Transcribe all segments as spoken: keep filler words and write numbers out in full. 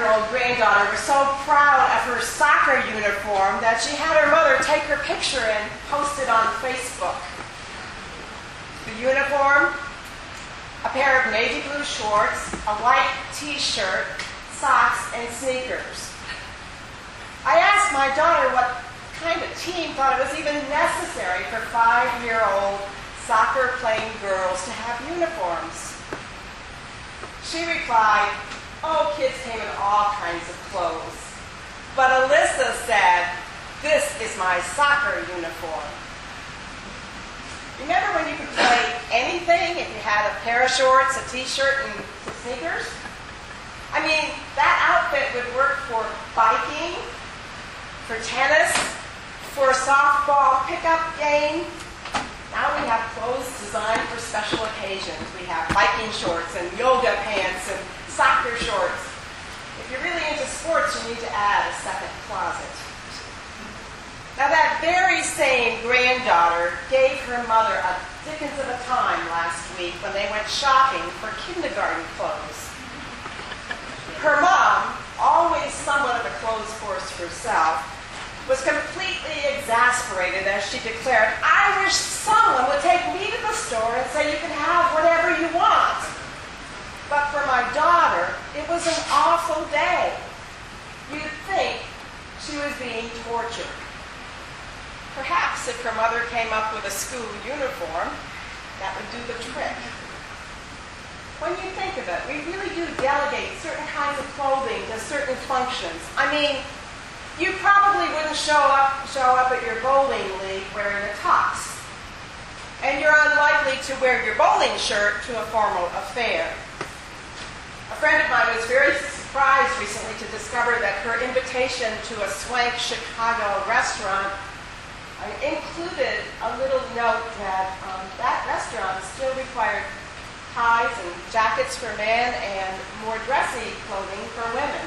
five-year-old granddaughter was so proud of her soccer uniform that she had her mother take her picture and post it on Facebook. The uniform, a pair of navy blue shorts, a white t-shirt, socks, and sneakers. I asked my daughter what kind of team thought it was even necessary for five-year-old soccer-playing girls to have uniforms. She replied, "Oh, kids came in all kinds of clothes." But Alyssa said, "This is my soccer uniform." Remember when you could play anything if you had a pair of shorts, a t-shirt, and some sneakers? I mean, that outfit would work for biking, for tennis, for a softball pickup game. Now we have clothes designed for special occasions. We have biking shorts and yoga pants and soccer shorts. If you're really into sports, you need to add a second closet. Now that very same granddaughter gave her mother a dickens of a time last week when they went shopping for kindergarten clothes. Her mom, always somewhat of a clothes horse herself, was completely exasperated as she declared, "I wish someone would take me to the store and say you can have whatever you want." But for my daughter, it was an awful day. You'd think she was being tortured. Perhaps if her mother came up with a school uniform, that would do the trick. When you think of it, we really do delegate certain kinds of clothing to certain functions. I mean, you probably wouldn't show up, show up at your bowling league wearing a tux. And you're unlikely to wear your bowling shirt to a formal affair. A friend of mine was very surprised recently to discover that her invitation to a swank Chicago restaurant uh, included a little note that um, that restaurant still required ties and jackets for men and more dressy clothing for women.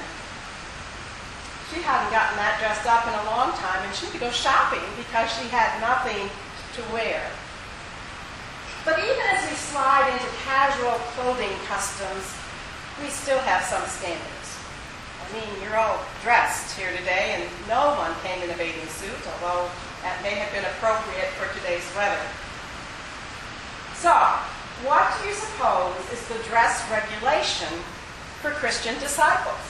She hadn't gotten that dressed up in a long time, and she had to go shopping because she had nothing to wear. But even as we slide into casual clothing customs, we still have some standards. I mean, you're all dressed here today, and no one came in a bathing suit, although that may have been appropriate for today's weather. So, what do you suppose is the dress regulation for Christian disciples?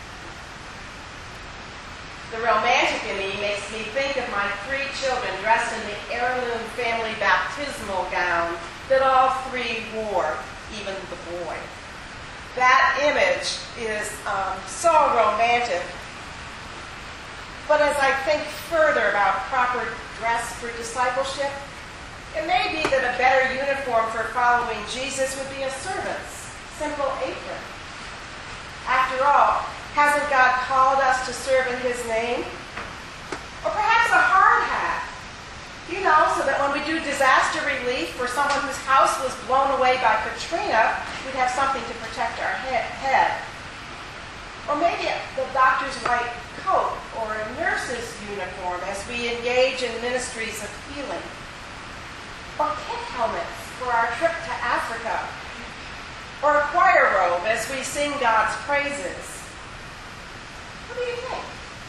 The romantic in me makes me think of my three children dressed in the heirloom family baptismal gown that all three wore, even the boy. That image is um, so romantic. But as I think further about proper dress for discipleship, it may be that a better uniform for following Jesus would be a servant's simple apron. After all, hasn't God called us to serve in his name? Or perhaps a hard hat, you know, so that when we do disaster relief for someone whose house was blown away by Katrina, we'd have something to protect our head. Or maybe the doctor's white coat or a nurse's uniform as we engage in ministries of healing. Or kit helmets for our trip to Africa. Or a choir robe as we sing God's praises. What do you think?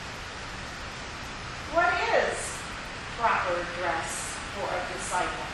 What is proper dress for a disciple?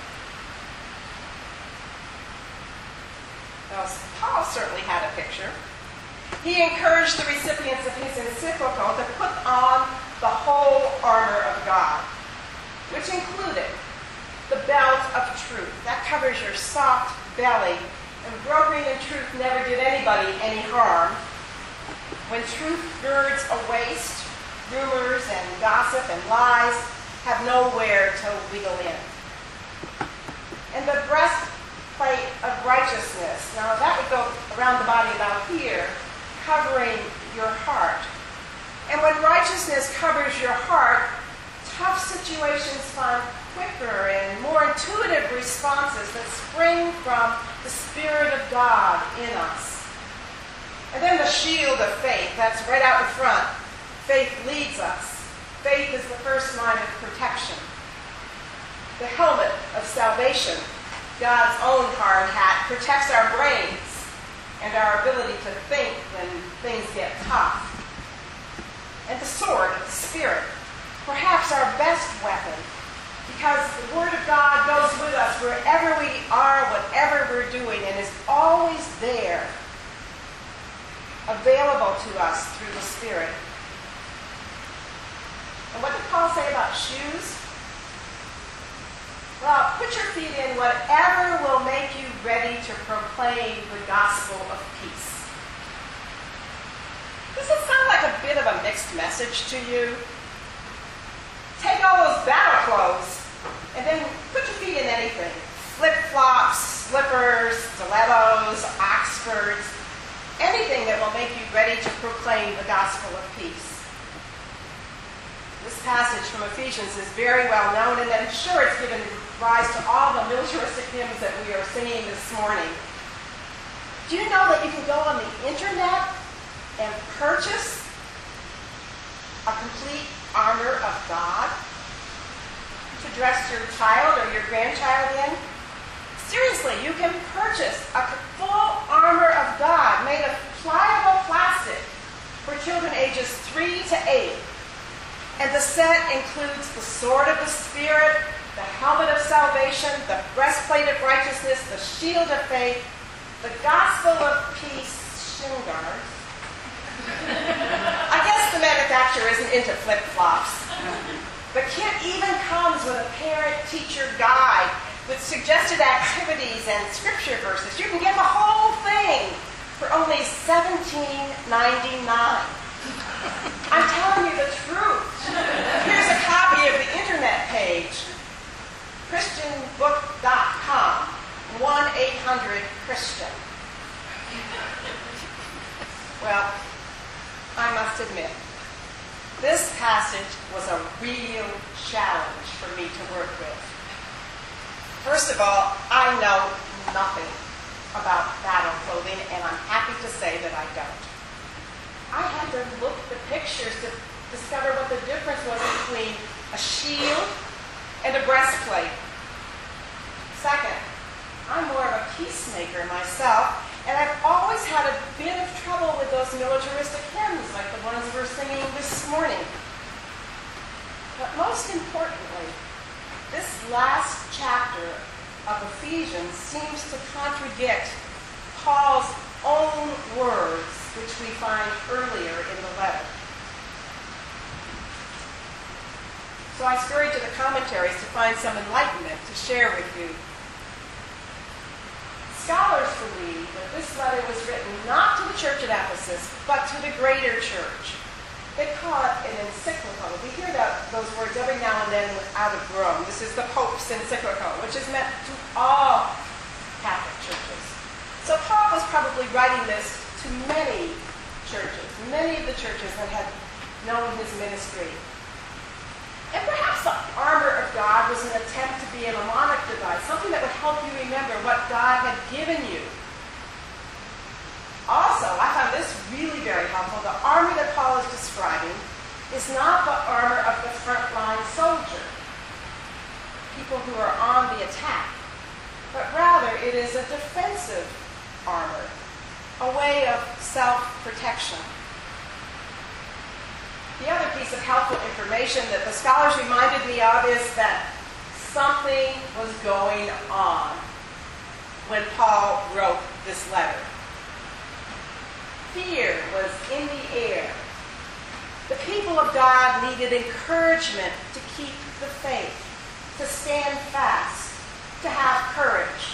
Well, Paul certainly had a picture. He encouraged the recipients of his encyclical to put on the whole armor of God, which included the belt of truth. That covers your soft belly, and brokering in truth never did anybody any harm. When truth girds a waist, rumors and gossip and lies have nowhere to wiggle in. And the breastplate of righteousness, now that would go around the body about here, covering your heart. And when righteousness covers your heart, tough situations find quicker and more intuitive responses that spring from the Spirit of God in us. And then the shield of faith, that's right out in front. Faith leads us. Faith is the first line of protection. The helmet of salvation, God's own hard hat, protects our brains and our ability to think when things get tough. our best weapon, because the Word of God goes with us wherever we are, whatever we're doing, and is always there, available to us through the Spirit. And what did Paul say about shoes? Well, put your feet in whatever will make you ready to proclaim the gospel of peace. Does it sound like a bit of a mixed message to you? Take all those battle clothes and then put your feet in anything. Flip-flops, slippers, stilettos, Oxfords, anything that will make you ready to proclaim the gospel of peace. This passage from Ephesians is very well known, and I'm sure it's given rise to all the militaristic hymns that we are singing this morning. Do you know that you can go on the internet and purchase a complete armor of God to dress your child or your grandchild in? Seriously, you can purchase a full armor of God made of pliable plastic for children ages three to eight. And the set includes the sword of the Spirit, the helmet of salvation, the breastplate of righteousness, the shield of faith, the gospel of peace, shin guards. I guess the manufacturer isn't into flip-flops. The kit even comes with a parent-teacher guide with suggested activities and scripture verses. You can get the whole thing for only seventeen ninety-nine. I'm telling you the truth. Here's a copy of the internet page. Christian book dot com, one eight hundred Christian. Well, I must admit, this passage was a real challenge for me to work with. First of all, I know nothing about battle clothing, and I'm happy to say that I don't. I had to look at the pictures to discover what the difference was between a shield and a breastplate. Second, I'm more of a peacemaker myself, and I've always had a bit of trouble with those militaristic hymns like the ones we're singing this morning. But most importantly, this last chapter of Ephesians seems to contradict Paul's own words, which we find earlier in the letter. So I scurried to the commentaries to find some enlightenment to share with you. Scholars believe that this letter was written not to the church at Ephesus, but to the greater church. They call it an encyclical. We hear that, those words every now and then out of Rome. This is the Pope's encyclical, which is meant to all Catholic churches. So Paul was probably writing this to many churches, many of the churches that had known his ministry. And perhaps the armor of God was an attempt to be a mnemonic device, something that would help you remember what God had given you. Also, I found this really very helpful. The armor that Paul is describing is not the armor of the frontline soldier, people who are on the attack, but rather it is a defensive armor, a way of self-protection. The other piece of helpful information that the scholars reminded me of is that something was going on when Paul wrote this letter. Fear was in the air. The people of God needed encouragement to keep the faith, to stand fast, to have courage.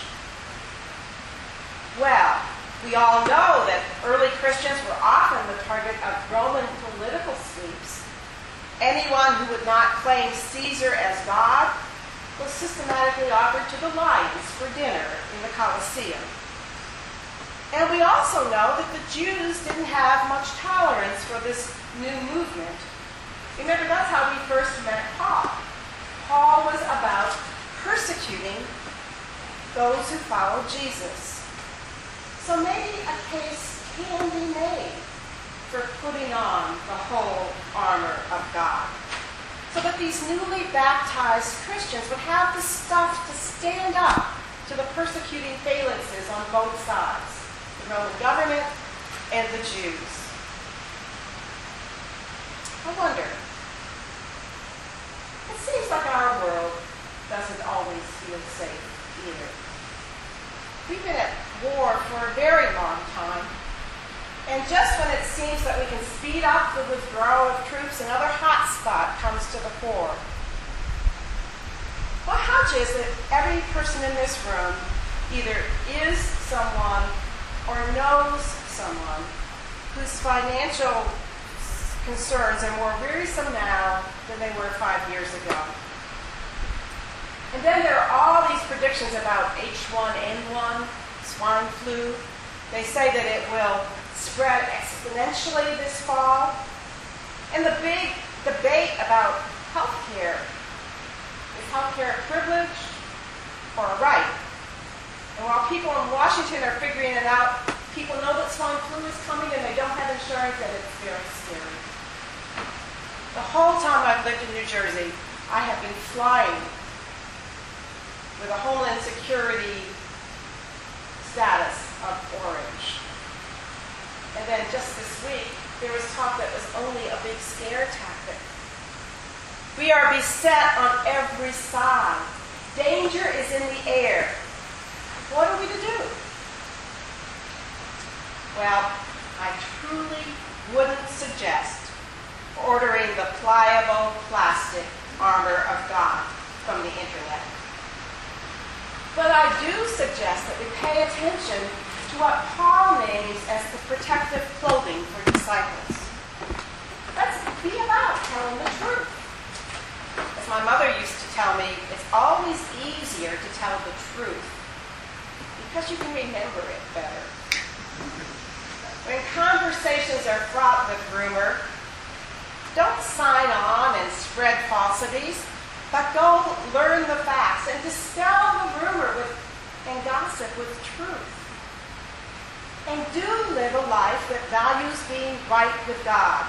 Well, we all know that early Christians were often the target of Roman political sweeps. Anyone who would not claim Caesar as God was systematically offered to the lions for dinner in the Colosseum. And we also know that the Jews didn't have much tolerance for this new movement. Remember, that's how we first met Paul. Paul was about persecuting those who followed Jesus. So maybe a case can be made for putting on the whole armor of God, so that these newly baptized Christians would have the stuff to stand up to the persecuting phalanxes on both sides, the Roman government and the Jews. I wonder, seems like our world doesn't always feel safe either. We've been at war for a very long time, and just when it seems that we can speed up the withdrawal of troops, another hot spot comes to the fore. My hunch is that every person in this room either is someone or knows someone whose financial concerns are more wearisome now than they were five years ago. And then there are all these predictions about H one N one, swine flu. They say that it will spread exponentially this fall. And the big debate about health care. Is health care a privilege or a right? And while people in Washington are figuring it out, people know that swine flu is coming and they don't have insurance, and it's very scary. The whole time I've lived in New Jersey, I have been flying with a Homeland Security status of orange. And then just this week, there was talk that it was only a big scare tactic. We are beset on every side. Danger is in the air. What are we to do? Well, I truly wouldn't suggest ordering the pliable plastic armor of God from the internet. But I do suggest that we pay attention to what Paul names as the protective clothing for disciples. Let's be about telling the truth. As my mother used to tell me, it's always easier to tell the truth because you can remember it better. When conversations are fraught with rumor, don't sign on and spread falsities, but go learn the facts and dispel the rumor with, and gossip with truth. And do live a life that values being right with God.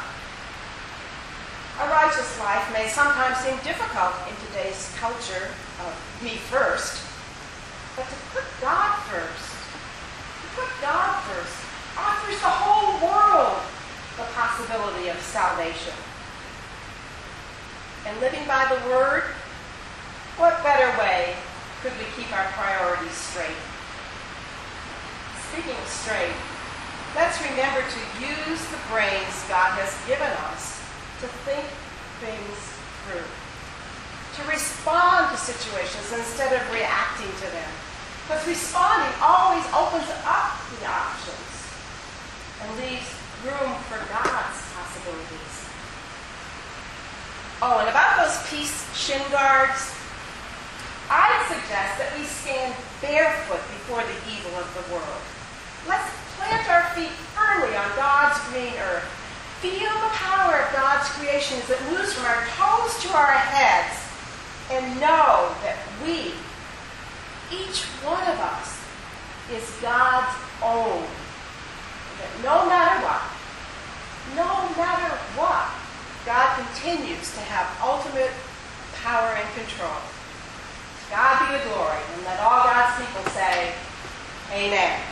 A righteous life may sometimes seem difficult in today's culture of me first, but to put God first, to put God first, offers the whole world the possibility of salvation. And living by the Word, what better way could we keep our priorities straight? Speaking straight, let's remember to use the brains God has given us to think things through, to respond to situations instead of reacting to them. Because responding always opens up the options and leaves room for God's possibilities. Oh, and about those peace shin guards, I'd suggest that we stand barefoot before the evil of the world. Let's plant our feet firmly on God's green earth. Feel the power of God's creation as it moves from our toes to our heads, and know that we, each one of us, is God's own. That no matter what, no matter what, God continues to have ultimate power and control. God be the glory, and let all God's people say, Amen.